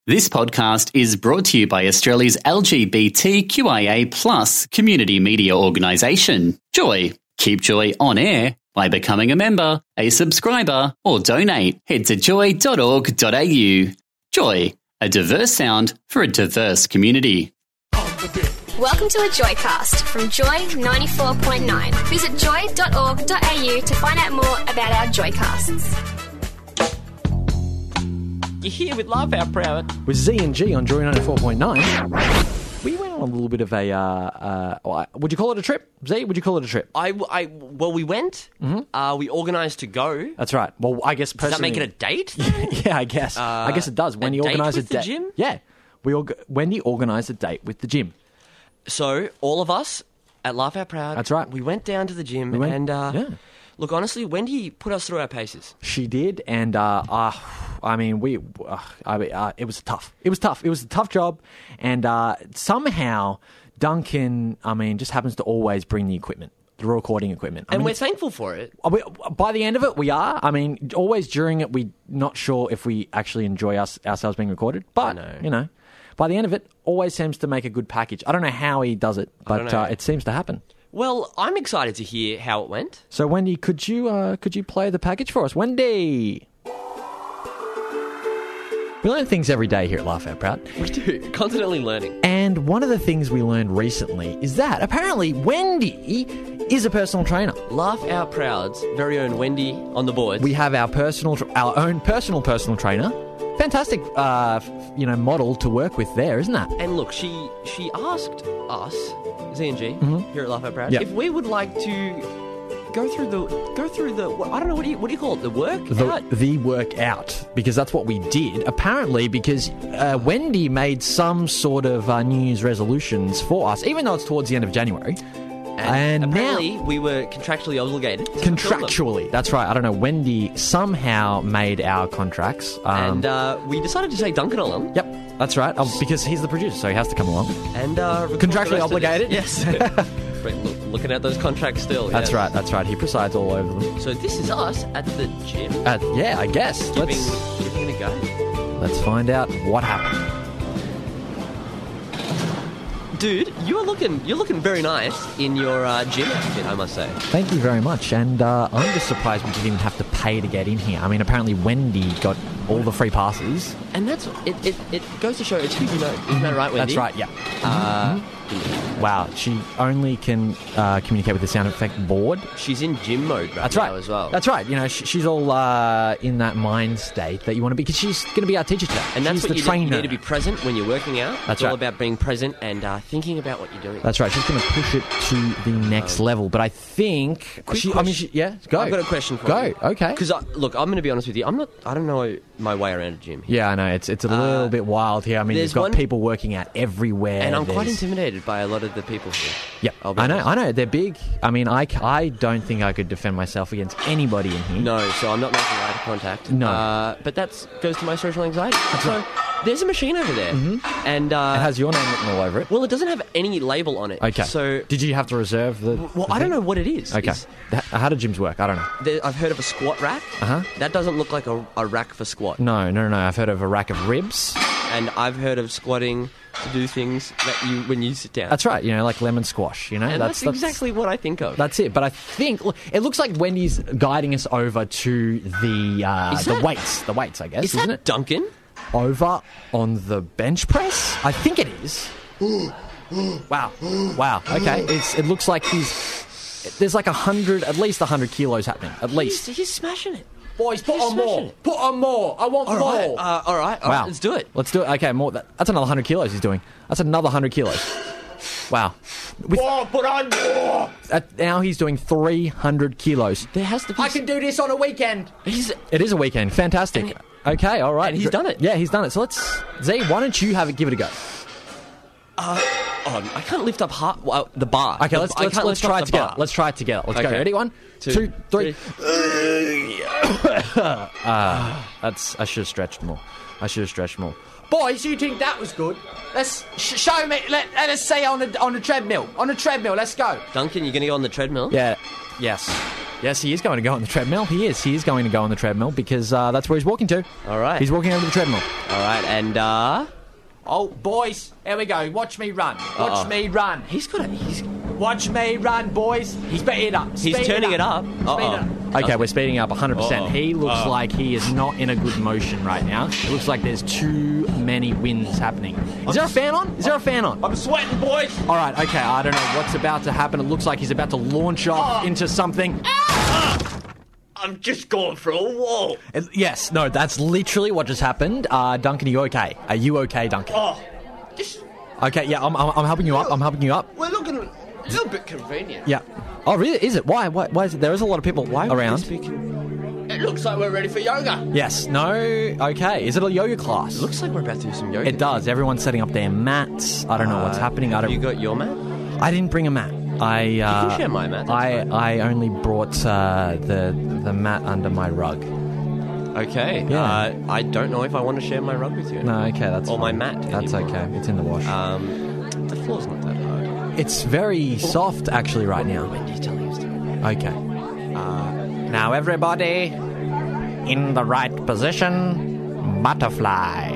This podcast is brought to you by Australia's LGBTQIA+ community media organisation, Joy. Keep Joy on air by becoming a member, a subscriber, or donate. Head to joy.org.au. Joy, a diverse sound for a diverse community. Welcome to a Joycast from Joy 94.9. Visit joy.org.au to find out more about our Joycasts. You're here with Laugh Out Proud. With Z and G on Joy 94.9. We went on a little bit of a, would you call it a trip? Z, would you call it a trip? Well, we went. Mm-hmm. We organised to go. That's right. Well, I guess personally... Does that make it a date? Yeah, I guess. I guess it does. Wendy organised a date. With the gym? Yeah. Wendy organised a date with the gym. So, all of us at Laugh Out Proud... That's right. We went down to the gym yeah. Look, honestly, Wendy put us through our paces. She did, and it was tough. It was tough. It was a tough job, and somehow Duncan, just happens to always bring the equipment, the recording equipment. And we're thankful for it. By the end of it, we are. Always during it, we're not sure if we actually enjoy ourselves being recorded, but, by the end of it, always seems to make a good package. I don't know how he does it, but it seems to happen. Well, I'm excited to hear how it went. So, Wendy, could you play the package for us? Wendy! We learn things every day here at Laugh Out Proud. We do, constantly learning. And one of the things we learned recently is that apparently Wendy is a personal trainer. Laugh Out Proud's very own Wendy on the board. We have our own personal trainer. Fantastic, model to work with there, isn't that? And look, she asked us, Z&G, here at Laugh Out Proud, yep, if we would like to go through the I don't know, what do you call it, the workout? The workout, because that's what we did. Apparently, because Wendy made some sort of New Year's resolutions for us, even though it's towards the end of January. And apparently now, we were contractually obligated. Contractually, that's right. I don't know. Wendy somehow made our contracts. And we decided to take Duncan along. Yep, that's right. Because he's the producer, so he has to come along. And contractually obligated? Yes. Looking at those contracts still. That's right, that's right. He presides all over them. So this is us at the gym. Yeah, I guess. Giving it a go. Let's find out what happened. Dude, you're looking very nice in your gym outfit, I must say. Thank you very much. And I'm just surprised we didn't even have to pay to get in here. Apparently Wendy got all the free passes. And that's it goes to show it's who you know. Isn't that right, Wendy? That's right, yeah. Wow, she only can communicate with the sound effect board. She's in gym mode now as well. That's right. She's all in that mind state that you want to be, because she's going to be our teacher today. And that's she's what the trainer. You need to be present when you're working out. That's it's all about being present and thinking about what you're doing. That's right. She's going to push it to the next level. But I think... go. I've got a question for you. Go, okay. Because, look, I'm going to be honest with you. I don't know my way around a gym. Yeah, I know. It's a little bit wild here. You've got people working out everywhere. And I'm quite intimidated by a lot of the people here. Yep, I know. They're big. I don't think I could defend myself against anybody in here. No, so I'm not making eye contact. No. But that goes to my social anxiety. There's a machine over there. Mm-hmm. And it has your name written all over it. Well, it doesn't have any label on it. Okay. So did you have to reserve the... Well, I don't know what it is. Okay. How do gyms work? I don't know. I've heard of a squat rack. Uh-huh. That doesn't look like a rack for squat. No. I've heard of a rack of ribs. And I've heard of squatting to do things that when you sit down. That's right, like lemon squash, And that's exactly what I think of. That's it. But I think it looks like Wendy's guiding us over to the weights. The weights, I guess. Is that Duncan? Over on the bench press? I think it is. Wow. Okay. It looks like there's like at least 100 kilos happening. At least. He's smashing it. Boys, put on more. Put on more. I want more. All right. Wow. Let's do it. Okay, more. That's another 100 kilos he's doing. That's another 100 kilos. Wow. Put on more. Now he's doing 300 kilos. There has to be... I can do this on a weekend. It is a weekend. Fantastic. Okay, all right. And he's done it. Yeah, he's done it. So Z, why don't you give it a go? I can't lift up the bar. Okay, let's try it together. Let's try it together. Let's go. Ready? 1, 2, 3. I should have stretched more. Boys, you think that was good? Let's show me. Let us see on the treadmill. On the treadmill, let's go. Duncan, you're going to go on the treadmill? Yeah. Yes. Yes, he is going to go on the treadmill. He is. He is going to go on the treadmill because that's where he's walking to. All right. He's walking over to the treadmill. All right, and Oh, boys, here we go. Watch me run. Watch me run. Watch me run, boys. Speed it up. He's turning it up. Speed it up. Okay, we're speeding up 100%. He looks like he is not in a good motion right now. It looks like there's too many winds happening. Is there a fan on? Is there a fan on? I'm sweating, boys. All right, okay, I don't know what's about to happen. It looks like he's about to launch off into something. I'm just going for a wall. Yes, no, that's literally what just happened. Duncan, are you okay? Are you okay, Duncan? Just... Okay, yeah, I'm helping you up. I'm helping you up. We're looking a little bit convenient. Yeah. Oh, really? Is it? Why is it? There is a lot of people around. It looks like we're ready for yoga. Yes. No. Okay. Is it a yoga class? It looks like we're about to do some yoga. It does. Everyone's setting up their mats. I don't know what's happening. Have you got your mat? I didn't bring a mat. You can share my mat. I only brought the mat under my rug. Okay. Yeah. I don't know if I want to share my rug with you. No. Okay. That's or fine. my mat. That's anymore. okay. It's in the wash. The floor's not that hard. It's very soft actually right now. Wendy's telling us to. Okay. Now everybody in the right position. Butterfly.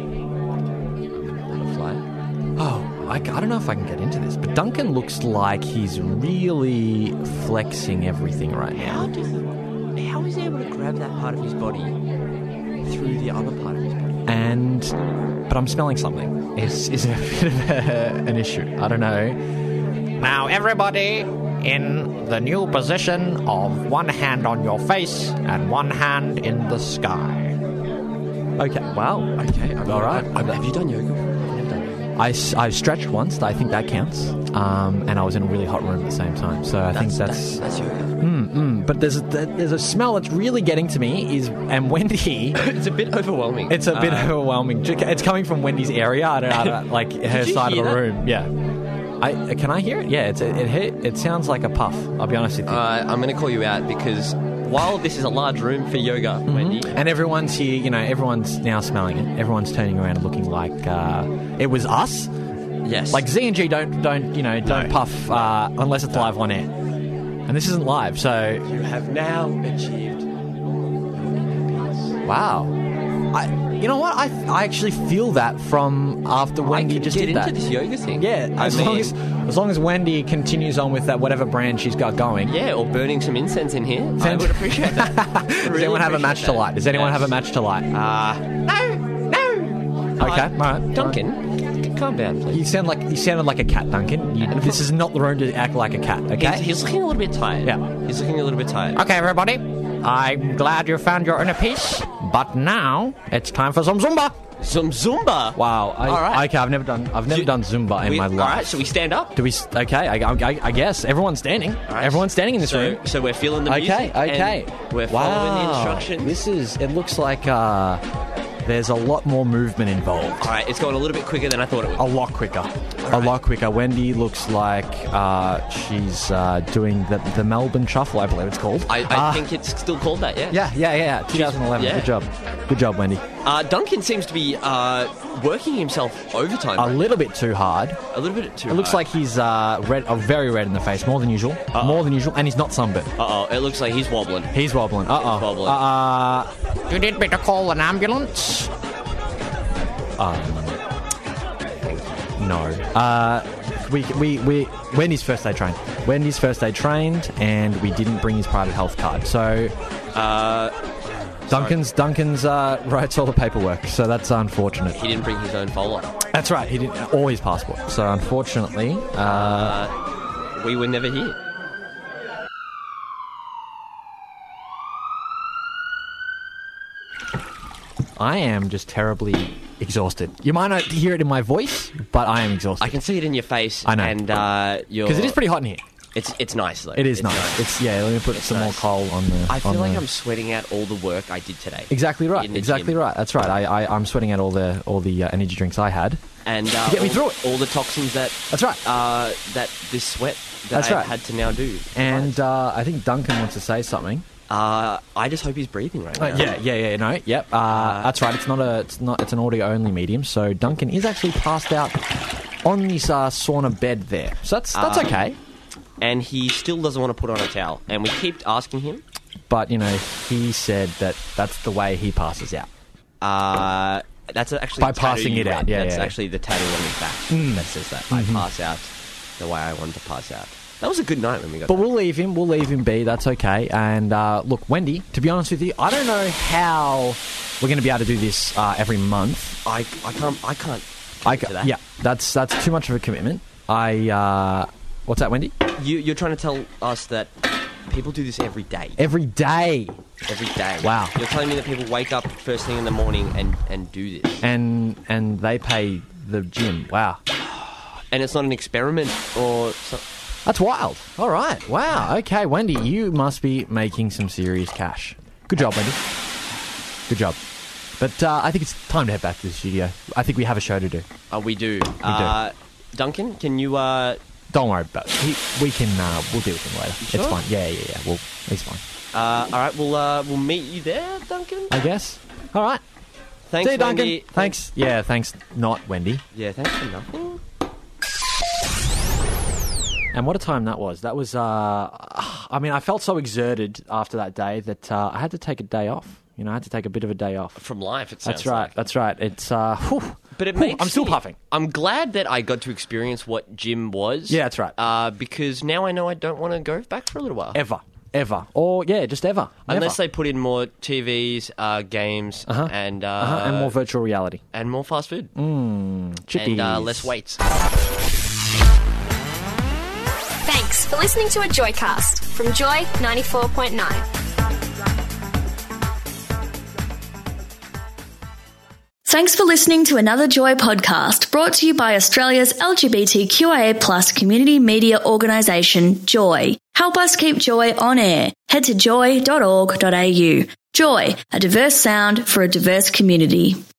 Butterfly. Oh, I don't know if I can get into this, but Duncan looks like he's really flexing everything right now. How is he able to grab that part of his body through the other part of his body? But I'm smelling something. Is a bit of an issue. I don't know. Now everybody in the new position of one hand on your face and one hand in the sky. Okay. Wow. Okay. All right. Have you done yoga? I've never done yoga. I stretched once. I think that counts. And I was in a really hot room at the same time. So I think that's yoga. But there's a smell that's really getting to me. And Wendy. It's a bit overwhelming. It's a bit overwhelming. It's coming from Wendy's area. I don't know, like her side of the room. Yeah. Can I hear it? Yeah. It sounds like a puff. I'll be honest with you. I'm going to call you out because while this is a large room for yoga, Wendy, and everyone's here, everyone's now smelling it. Everyone's turning around and looking like it was us. Yes. Like Z and G don't puff unless it's live on air. And this isn't live, so you have now achieved. Wow. You know what? I actually feel that from after Wendy just did that. I can get into this yoga thing. Yeah, as long as Wendy continues on with that whatever brand she's got going. Yeah, or burning some incense in here. I would appreciate that. Does anyone have a match to light? Does anyone have a match to light? No. Okay, all right. Duncan, calm down, please. You sounded like a cat, Duncan. This is not the room to act like a cat, okay? He's looking a little bit tired. Yeah. He's looking a little bit tired. Okay, everybody. I'm glad you found your inner peace, but now it's time for some Zumba. Some Zumba. Wow. All right. Okay, I've never done Zumba in my life. All right, so we stand up. Do we? Okay, I guess everyone's standing. Right. Everyone's standing in this room. So we're feeling the music. Okay. And we're following the instructions. It looks like there's a lot more movement involved. All right, it's going a little bit quicker than I thought it would. A lot quicker. A lot quicker. Wendy looks like she's doing the Melbourne Shuffle, I believe it's called. I think it's still called that, yeah. Yeah. 2011. Yeah. Good job, Wendy. Duncan seems to be working himself overtime. A little bit too hard. It looks like he's very red in the face, more than usual. More than usual, and he's not sunburned. It looks like he's wobbling. He's wobbling. You need me to call an ambulance? No. Wendy's first day trained. And we didn't bring his private health card. So, Duncan's writes all the paperwork. So that's unfortunate. He didn't bring his own folder. That's right. He didn't, or his passport. So unfortunately, we were never here. I am just terribly exhausted. You might not hear it in my voice, but I am exhausted. I can see it in your face. I know. And because it is pretty hot in here. It's nice though. It is nice. Let me put some more coal on the. I feel like I'm sweating out all the work I did today. Exactly right. That's right. I'm sweating out all the energy drinks I had. And to get me through it. All the toxins that. That's right. That this sweat that I had to now do. And I think Duncan wants to say something. I just hope he's breathing right now. That's right. It's an audio only medium. So Duncan is actually passed out on this sauna bed there. So that's okay. and he still doesn't want to put on a towel. And we keep asking him. But, he said that's the way he passes out. That's actually by passing it out. Yeah, that's actually the tattoo on his back that says that. I pass out the way I want to pass out. That was a good night when we got. But we'll leave him be. That's okay. And look, Wendy, to be honest with you, I don't know how we're going to be able to do this every month. I can't. Yeah, that's too much of a commitment. What's that, Wendy? You're trying to tell us that people do this every day. Every day. Every day. Wow. You're telling me that people wake up first thing in the morning and do this. And they pay the gym. Wow. And it's not an experiment or something. That's wild. All right. Wow. Okay, Wendy, you must be making some serious cash. Good job, Wendy. Good job. But I think it's time to head back to the studio. I think we have a show to do. We do. Duncan, can you... Don't worry about it. We'll deal with him later. Sure? It's fine. Yeah. He's fine. All right, we'll meet you there, Duncan. I guess. All right. Thanks, see you, Duncan. Wendy. Thanks. Yeah, thanks. Not Wendy. Yeah, thanks for nothing. And what a time that was. That was. I felt so exerted after that day that I had to take a day off. I had to take a bit of a day off from life. It sounds That's right. like. That's right. It's. But it makes. I'm still puffing. I'm glad that I got to experience what gym was. Yeah, that's right. Because now I know I don't want to go back for a little while. Ever. Or, just ever. Unless they put in more TVs, games, and more virtual reality. And more fast food. Chippies. And less weights. Thanks for listening to a Joycast from Joy 94.9. Thanks for listening to another Joy podcast brought to you by Australia's LGBTQIA+ community media organisation, Joy. Help us keep Joy on air. Head to joy.org.au. Joy, a diverse sound for a diverse community.